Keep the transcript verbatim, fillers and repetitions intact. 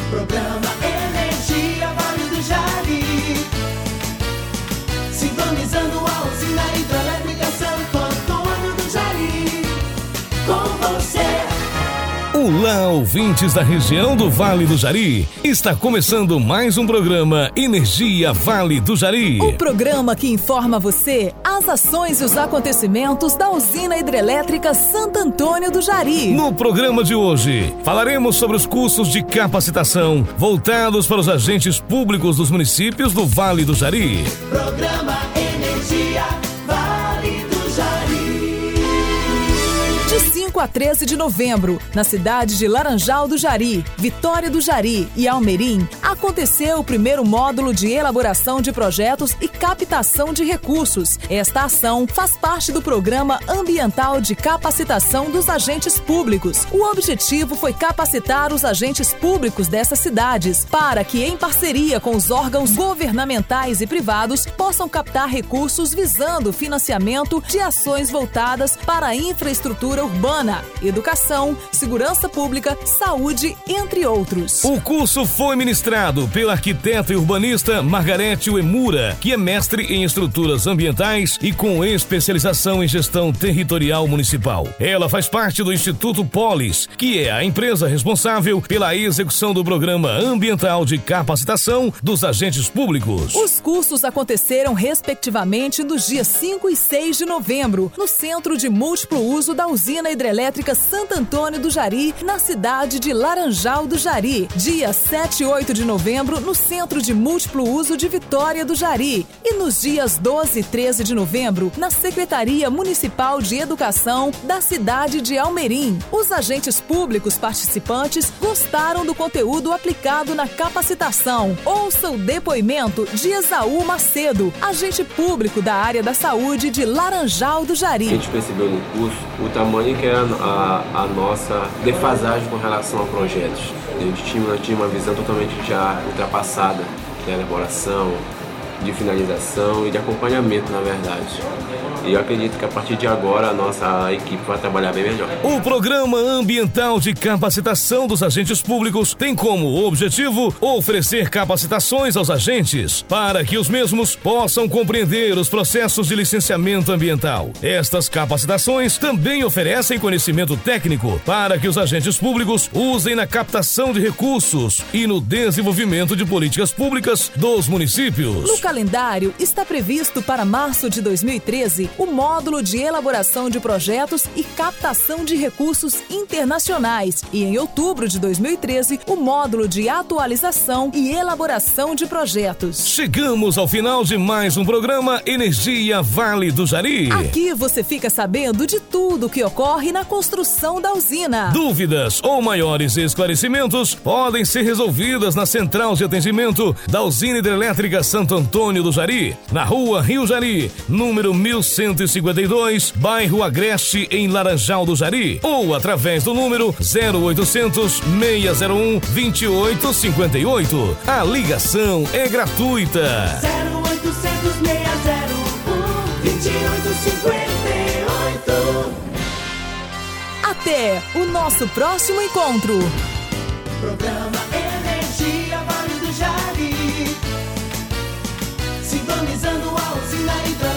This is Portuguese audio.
Programa Energia Vale do Jari. Sintonizando a usina hidrelétrica Santo Antônio do Jari. Com você. Olá, ouvintes da região do Vale do Jari. Está começando mais um programa Energia Vale do Jari. O programa que informa você as ações e os acontecimentos da usina hidrelétrica Santo Antônio do Jari. No programa de hoje, falaremos sobre os cursos de capacitação voltados para os agentes públicos dos municípios do Vale do Jari. Programa Energia Vale do Jari. De cinco a treze de novembro, na cidade de Laranjal do Jari, Vitória do Jari e Almerim, aconteceu o primeiro módulo de elaboração de projetos e captação de recursos. Esta ação faz parte do Programa Ambiental de Capacitação dos Agentes Públicos. O objetivo foi capacitar os agentes públicos dessas cidades para que, em parceria com os órgãos governamentais e privados, possam captar recursos visando o financiamento de ações voltadas para a infraestrutura urbana, educação, segurança pública, saúde, entre outros. O curso foi ministrado pela arquiteta e urbanista Margarete Uemura, que é mestre em estruturas ambientais e com especialização em gestão territorial municipal. Ela faz parte do Instituto Polis, que é a empresa responsável pela execução do Programa Ambiental de Capacitação dos Agentes Públicos. Os cursos aconteceram respectivamente nos dias cinco e seis de novembro, no Centro de Múltiplo Uso da Usina Hidrelétrica Santo Antônio do Jari, na cidade de Laranjal do Jari. Dia sete e oito de novembro, no Centro de Múltiplo Uso de Vitória do Jari. E nos dias doze e treze de novembro, na Secretaria Municipal de Educação da cidade de Almerim. Os agentes públicos participantes gostaram do conteúdo aplicado na capacitação. Ouça o depoimento de Esaú Macedo, agente público da área da saúde de Laranjal do Jari. A gente percebeu no curso o tamanho que era a, a nossa defasagem com relação a projetos. A gente tinha, tinha uma visão totalmente já ultrapassada da elaboração, de finalização e de acompanhamento, na verdade. E eu acredito que a partir de agora a nossa equipe vai trabalhar bem melhor. O Programa Ambiental de Capacitação dos Agentes Públicos tem como objetivo oferecer capacitações aos agentes para que os mesmos possam compreender os processos de licenciamento ambiental. Estas capacitações também oferecem conhecimento técnico para que os agentes públicos usem na captação de recursos e no desenvolvimento de políticas públicas dos municípios. No calendário está previsto para março de dois mil e treze o módulo de elaboração de projetos e captação de recursos internacionais e em outubro de dois mil e treze o módulo de atualização e elaboração de projetos. Chegamos ao final de mais um programa Energia Vale do Jari. Aqui você fica sabendo de tudo que ocorre na construção da usina. Dúvidas ou maiores esclarecimentos podem ser resolvidas na Central de Atendimento da Usina Hidrelétrica Santo Antônio do Jari, na Rua Rio Jari, número mil cento e cinquenta e dois, bairro Agreste, em Laranjal do Jari, ou através do número zero oitocentos, seis zero um, dois oito cinco oito. A ligação é gratuita. zero oitocentos, seis zero um, dois oito cinco oito. Até o nosso próximo encontro. Programa Energia Vale do Jari. Sintonizando a usina hidrelétrica